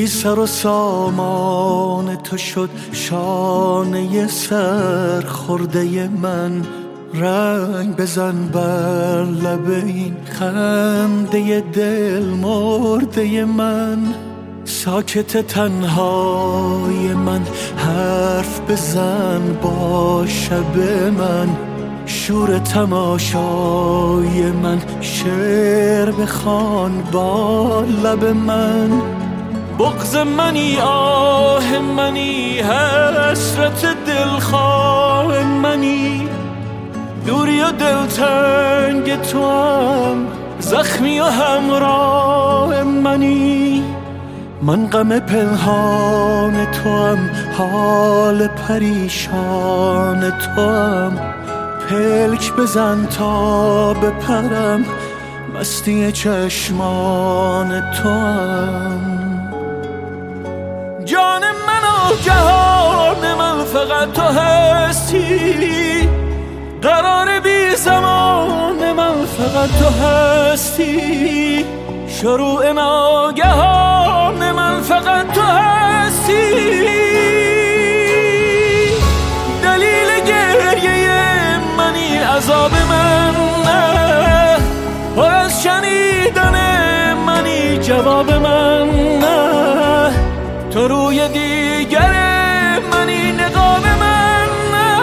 بی سر و سامان تو شد شانه سر خورده من. رنگ بزن بر لب این خنده دل مرده من. ساکت تنهای من حرف بزن با شب من. شور تماشای من شعر بخوان با لب من. بغض منی آه منی حسرت دلخواه منی. دوری و دلتنگ تو هم زخمی و همراه منی. من غم پنهان تو هم حال پریشان تو هم. پلک بزن تا بپرم مستی چشمان تو هم. جان من و جهان من فقط تو هستی. قرار بی زمان من فقط تو هستی. شروع ناگهان من فقط تو هستی. دلیل گریه منی عذاب من نه. پر از شنیدن منی جواب من نه. تو روی دیگر منی نقاب من نه.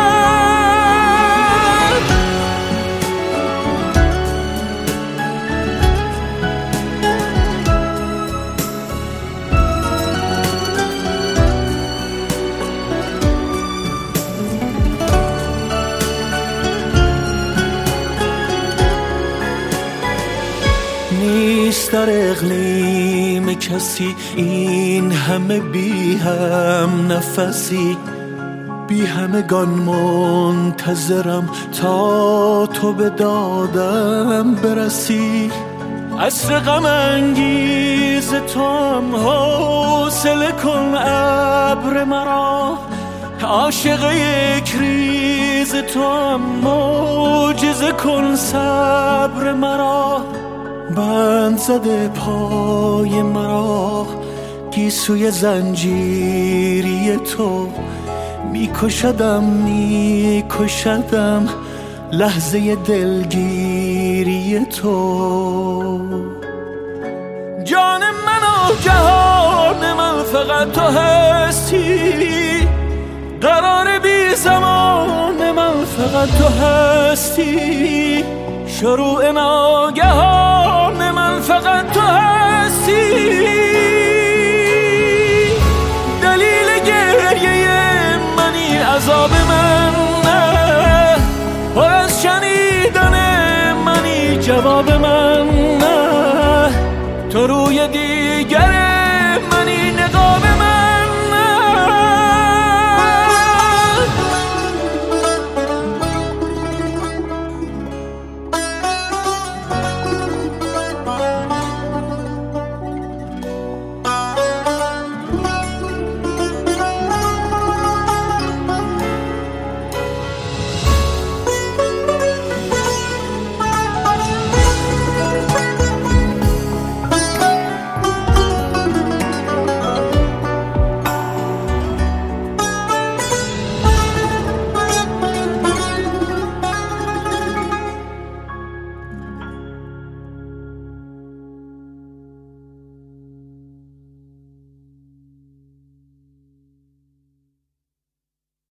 نیست در اقلیم کسی این همه بی هم نفسی. بی همگان منتظرم تا تو به دادم برسی. عصر غم انگیز تو هم حوصله کن ابر مرا. عاشق یک ریز تو هم معجزه کن صبر مرا. بند زده پای مرا گیسوی زنجیری تو. میکشدم لحظه دلگیری تو. جان من و جهان من فقط تو هستی. قرار بی زمان من فقط تو هستی. شروع ناگهان من فقط تو هستی. دلیل گریه منی عذاب من نه. پر از شنیدن منی جواب من نه. تو روی